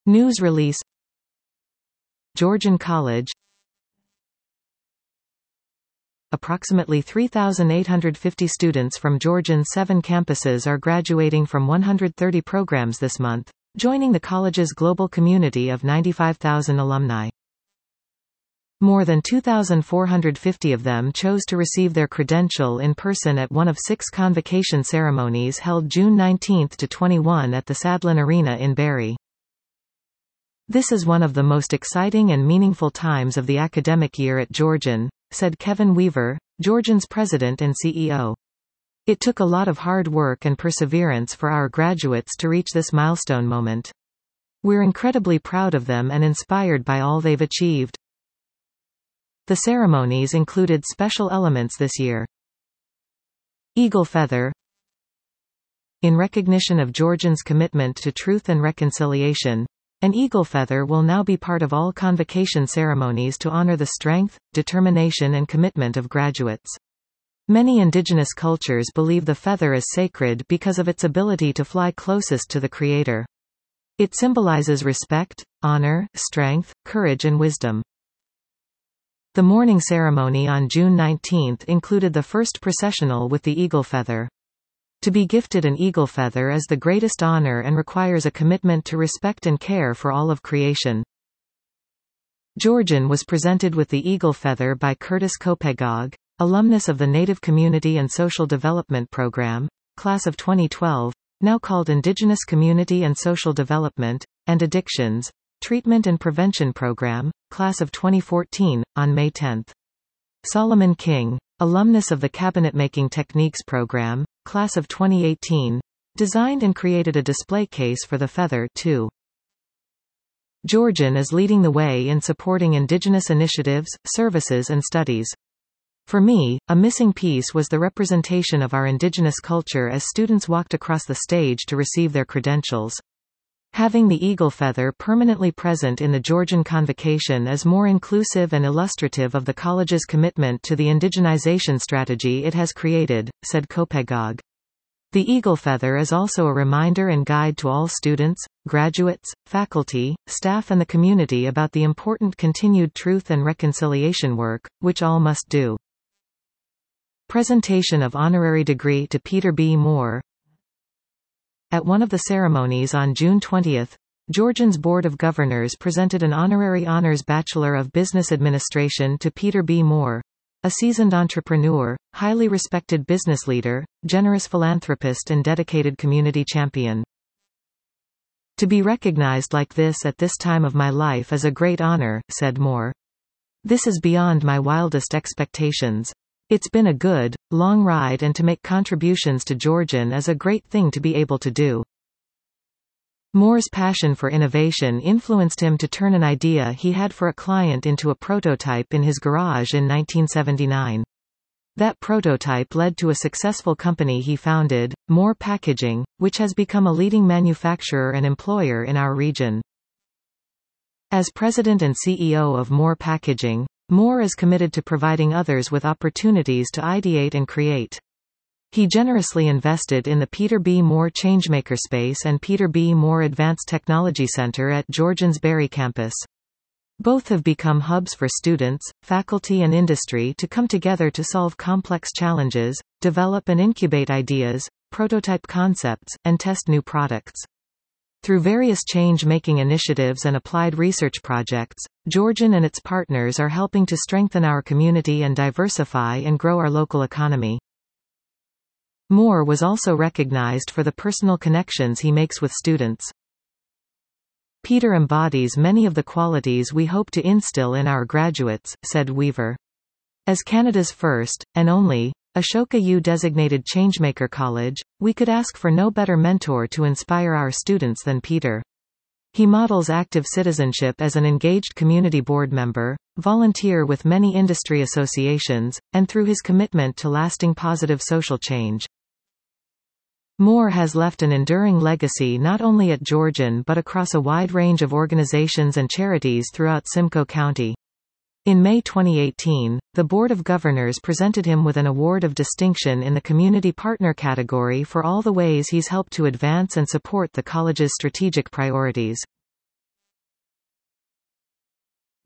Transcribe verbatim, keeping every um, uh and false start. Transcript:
News release. Georgian College. Approximately three thousand eight hundred fifty students from Georgian's seven campuses are graduating from one hundred thirty programs this month, joining the college's global community of ninety-five thousand alumni. More than two thousand four hundred fifty of them chose to receive their credential in person at one of six convocation ceremonies held June nineteenth to twenty-first at the Sadlin Arena in Barrie. "This is one of the most exciting and meaningful times of the academic year at Georgian," said Kevin Weaver, Georgian's president and C E O. "It took a lot of hard work and perseverance for our graduates to reach this milestone moment. We're incredibly proud of them and inspired by all they've achieved." The ceremonies included special elements this year. Eagle Feather. In recognition of Georgian's commitment to truth and reconciliation, an eagle feather will now be part of all convocation ceremonies to honor the strength, determination and commitment of graduates. Many indigenous cultures believe the feather is sacred because of its ability to fly closest to the Creator. It symbolizes respect, honor, strength, courage and wisdom. The morning ceremony on June nineteenth included the first processional with the eagle feather. To be gifted an eagle feather is the greatest honor and requires a commitment to respect and care for all of creation. Georgian was presented with the eagle feather by Curtis Kopegog, alumnus of the Native Community and Social Development Program, class of twenty twelve, now called Indigenous Community and Social Development, and Addictions, Treatment and Prevention Program, class of twenty fourteen, on May tenth. Solomon King, alumnus of the Cabinet-Making Techniques Program, class of twenty eighteen, designed and created a display case for the feather, too. Georgian is leading the way in supporting Indigenous initiatives, services and studies. For me, a missing piece was the representation of our Indigenous culture as students walked across the stage to receive their credentials. Having the eagle feather permanently present in the Georgian convocation is more inclusive and illustrative of the college's commitment to the indigenization strategy it has created, said Kopegog. The eagle feather is also a reminder and guide to all students, graduates, faculty, staff and the community about the important continued truth and reconciliation work, which all must do. Presentation of honorary degree to Peter B. Moore. At one of the ceremonies on June twentieth, Georgian's Board of Governors presented an honorary honors Bachelor of Business Administration to Peter B. Moore, a seasoned entrepreneur, highly respected business leader, generous philanthropist and dedicated community champion. "To be recognized like this at this time of my life is a great honor," said Moore. "This is beyond my wildest expectations. It's been a good, long ride and to make contributions to Georgian is a great thing to be able to do." Moore's passion for innovation influenced him to turn an idea he had for a client into a prototype in his garage in nineteen seventy-nine. That prototype led to a successful company he founded, Moore Packaging, which has become a leading manufacturer and employer in our region. As president and C E O of Moore Packaging, Moore is committed to providing others with opportunities to ideate and create. He generously invested in the Peter B. Moore Changemaker Space and Peter B. Moore Advanced Technology Center at Georgian's Barrie campus. Both have become hubs for students, faculty and industry to come together to solve complex challenges, develop and incubate ideas, prototype concepts, and test new products. Through various change-making initiatives and applied research projects, Georgian and its partners are helping to strengthen our community and diversify and grow our local economy. Moore was also recognized for the personal connections he makes with students. "Peter embodies many of the qualities we hope to instill in our graduates," said Weaver. "As Canada's first, and only, Ashoka U-designated Changemaker College, we could ask for no better mentor to inspire our students than Peter. He models active citizenship as an engaged community board member, volunteer with many industry associations, and through his commitment to lasting positive social change." Moore has left an enduring legacy not only at Georgian but across a wide range of organizations and charities throughout Simcoe County. In May twenty eighteen, the Board of Governors presented him with an award of distinction in the Community Partner category for all the ways he's helped to advance and support the college's strategic priorities.